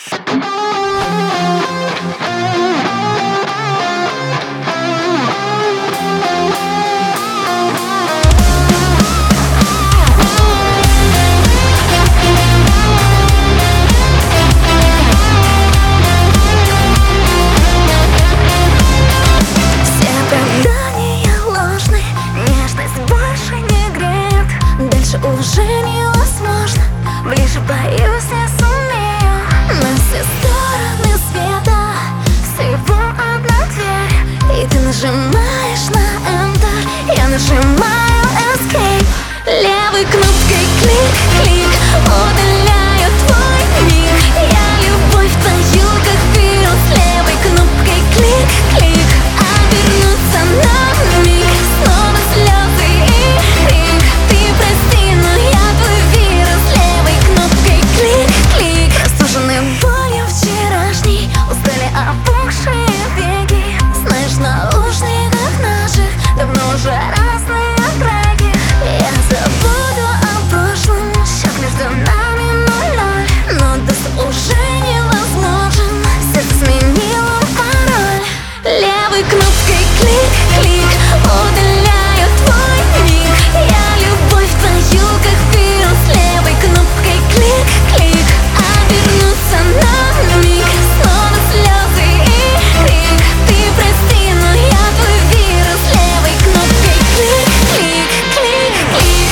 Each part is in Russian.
Уже невозможно, ближе боюсь, не сумею. На все стороны света всего одна дверь, и ты нажимаешь на Enter, я нажимаю Escape. Левой кнопкой клик-клик удаляю твой миг. Я любовь твою как вирус. Левой кнопкой клик-клик обернуться на миг. Снова слезы и крик. Ты прости, но я твой вирус. Левой кнопкой клик-клик. Простужены болью вчерашней, устали опухшие веки. Знаешь, в наушниках наших давно уже разные треки. Я забуду о прошлом, счет между нами 0-0, но доступ уже невозможен. Сердце сменило пароль. Левой кнопкой клик-клик удаляю твой миг. Я любовь твою как вирус. Левой кнопкой клик-клик обернуться на миг. Снова слезы и крик. Ты прости, но я твой вирус. Левой кнопкой клик-клик, клик-клик.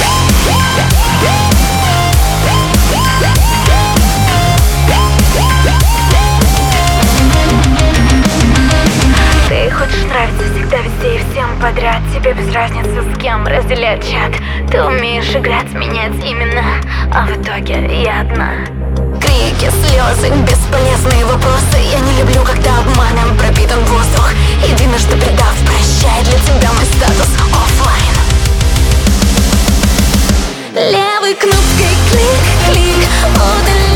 Ты хочешь нравиться всегда, везде и всем подряд. Тебе без разницы с кем разделять чат. Ты умеешь играть, менять именно, а в итоге я одна. Крики, слезы, бесполезные вопросы. Я не люблю, когда обманом пропитан воздух. Единожды предав, прощай, для тебя мой статус оффлайн. Левой кнопкой клик-клик удаляю